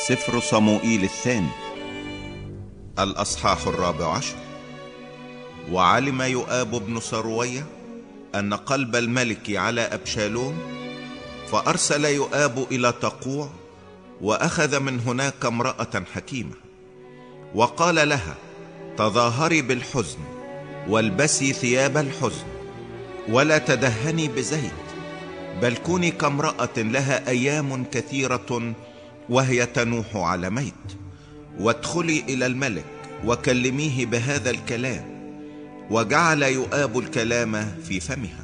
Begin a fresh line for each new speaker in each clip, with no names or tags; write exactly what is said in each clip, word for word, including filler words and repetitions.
سفر صموئيل الثاني الأصحاح الرابع عشر. وعلم يؤاب بن سروية أن قلب الملك على أبشالوم، فأرسل يؤاب إلى تقوع وأخذ من هناك امرأة حكيمة، وقال لها: تظاهري بالحزن والبسي ثياب الحزن، ولا تدهني بزيت، بل كوني كامرأة لها أيام كثيرة وهي تنوح على ميت، وادخلي إلى الملك وكلميه بهذا الكلام. وجعل يؤاب الكلام في فمها.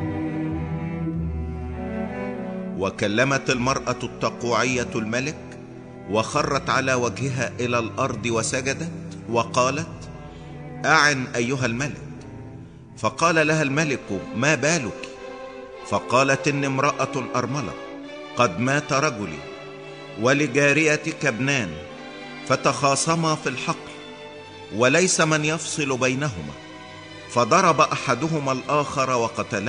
وكلمت المرأة التقوعية الملك، وخرت على وجهها إلى الأرض وسجدت، وقالت: أعن أيها الملك. فقال لها الملك: ما بالك؟ فقالت: إني امرأة أرملة، قد مات رجلي، ولجاريتك ابنان، فتخاصما في الحقل، وليس من يفصل بينهما، فضرب أحدهما الآخر وقتله،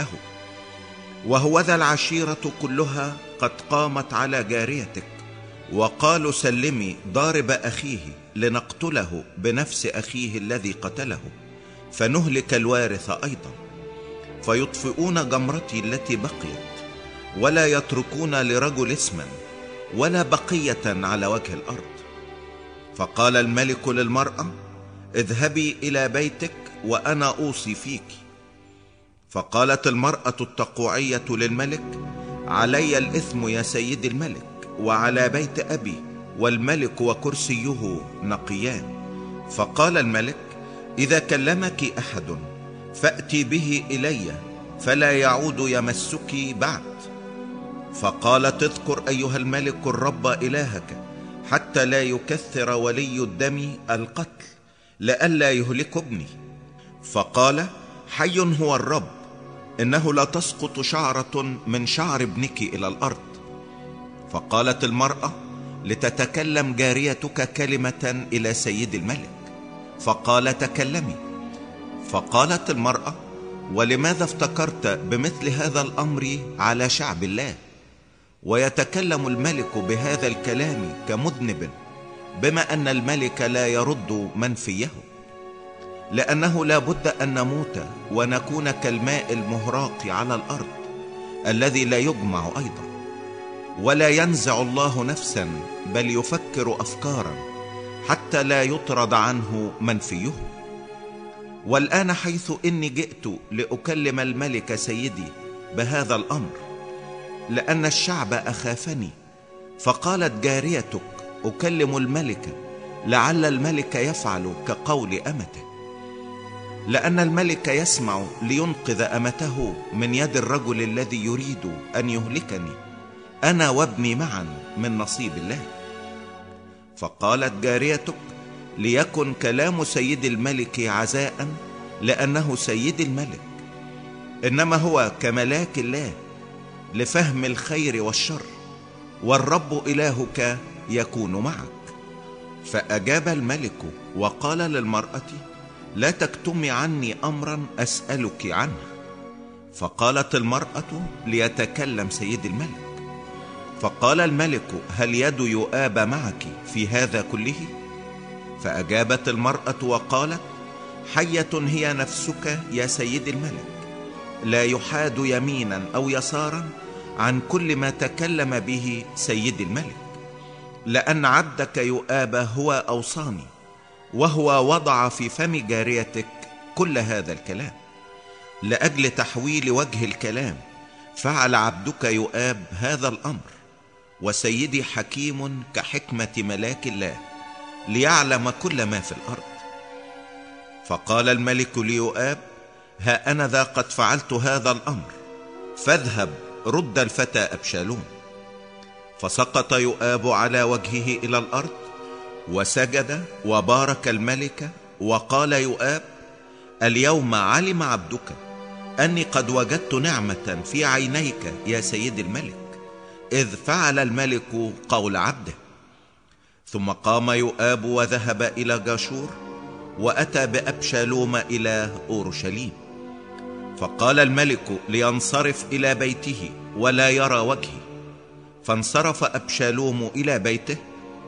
وهوذا العشيرة كلها قد قامت على جاريتك، وقالوا: سلمي ضارب أخيه لنقتله بنفس أخيه الذي قتله، فنهلك الوارث أيضا، فيطفئون جمرتي التي بقيت، ولا يتركون لرجل اسما ولا بقية على وجه الأرض. فقال الملك للمرأة: اذهبي إلى بيتك وأنا أوصي فيك. فقالت المرأة التقوعية للملك: علي الإثم يا سيد الملك، وعلى بيت أبي، والملك وكرسيه نقيان. فقال الملك: إذا كلمك أحد فأتي به إلي، فلا يعود يمسك بعد. فقالت: اذكر أيها الملك الرب إلهك، حتى لا يكثر ولي الدم القتل، لئلا يهلك ابني. فقال: حي هو الرب، إنه لا تسقط شعرة من شعر ابنك إلى الأرض. فقالت المرأة: لتتكلم جاريتك كلمة إلى سيد الملك. فقال: تكلمي. فقالت المرأة: ولماذا افتكرت بمثل هذا الأمر على شعب الله؟ ويتكلم الملك بهذا الكلام كمذنب، بما أن الملك لا يرد منفيه، لأنه لا بد أن نموت ونكون كالماء المهراق على الأرض الذي لا يجمع أيضا. ولا ينزع الله نفسا، بل يفكر أفكارا، حتى لا يطرد عنه منفيه. والآن حيث إني جئت لأكلم الملك سيدي بهذا الأمر، لأن الشعب أخافني، فقالت جاريتك: أكلم الملك، لعل الملك يفعل كقول أمته، لأن الملك يسمع لينقذ أمته من يد الرجل الذي يريد أن يهلكني أنا وابني معا من نصيب الله. فقالت جاريتك: ليكن كلام سيد الملك عزاء، لأنه سيد الملك، إنما هو كملاك الله لفهم الخير والشر، والرب إلهك يكون معك. فأجاب الملك وقال للمرأة: لا تكتمي عني أمرا أسألك عنه. فقالت المرأة: ليتكلم سيد الملك. فقال الملك: هل يد يؤاب معك في هذا كله؟ فأجابت المرأة وقالت: حية هي نفسك يا سيد الملك، لا يحاد يمينا أو يسارا عن كل ما تكلم به سيد الملك، لأن عبدك يؤاب هو أوصاني، وهو وضع في فم جاريتك كل هذا الكلام. لأجل تحويل وجه الكلام فعل عبدك يؤاب هذا الأمر، وسيدي حكيم كحكمة ملاك الله، ليعلم كل ما في الأرض. فقال الملك ليؤاب: ها أنا ذا قد فعلت هذا الأمر، فاذهب رد الفتى أبشالوم. فسقط يؤاب على وجهه إلى الأرض وسجد وبارك الملك. وقال يؤاب: اليوم علم عبدك أني قد وجدت نعمة في عينيك يا سيد الملك، إذ فعل الملك قول عبده. ثم قام يؤاب وذهب إلى جاشور، وأتى بأبشالوم إلى أورشليم. فقال الملك لينصرف إلى بيته ولا يرى وجهي، فانصرف أبشالوم إلى بيته،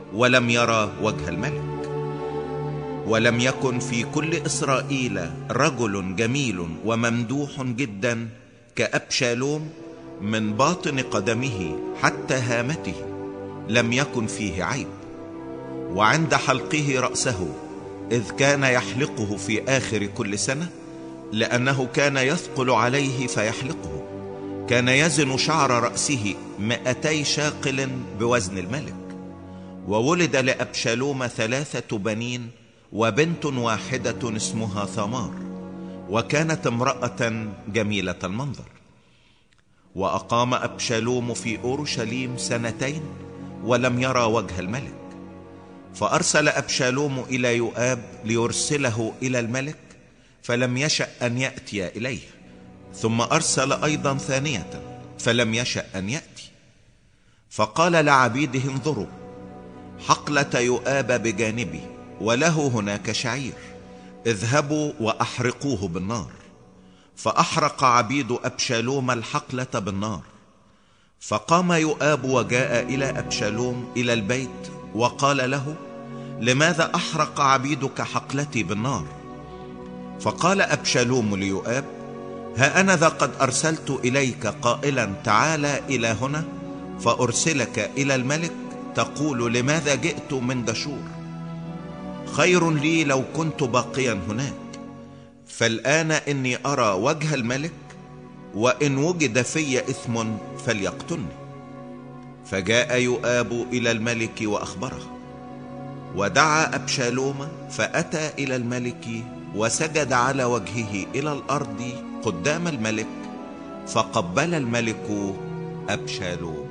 ولم يرى وجه الملك. ولم يكن في كل إسرائيل رجل جميل وممدوح جدا كأبشالوم، من باطن قدمه حتى هامته لم يكن فيه عيب. وعند حلقه رأسه، إذ كان يحلقه في آخر كل سنة لأنه كان يثقل عليه فيحلقه، كان يزن شعر رأسه مئتي شاقل بوزن الملك. وولد لأبشالوم ثلاثة بنين وبنت واحدة اسمها ثمار، وكانت امرأة جميلة المنظر. وأقام أبشالوم في أورشليم سنتين ولم يرى وجه الملك. فأرسل أبشالوم إلى يؤاب ليرسله إلى الملك، فلم يشأ أن يأتي إليه. ثم أرسل أيضا ثانية، فلم يشأ أن يأتي. فقال لعبيده: انظروا، حقلة يؤاب بجانبي، وله هناك شعير، اذهبوا وأحرقوه بالنار. فأحرق عبيد أبشالوم الحقلة بالنار. فقام يؤاب وجاء إلى أبشالوم إلى البيت وقال له: لماذا أحرق عبيدك حقلتي بالنار؟ فقال أبشالوم ليؤاب: ها أنا ذا قد أرسلت إليك قائلا تعالى إلى هنا، فأرسلك إلى الملك تقول لماذا جئت من دشور؟ خير لي لو كنت باقيا هناك، فالآن إني أرى وجه الملك، وإن وجد في إثم فليقتلني. فجاء يؤاب إلى الملك وأخبره. ودعا أبشالوم فأتى إلى الملك وسجد على وجهه إلى الأرض قدام الملك، فقبل الملك أبشالوم.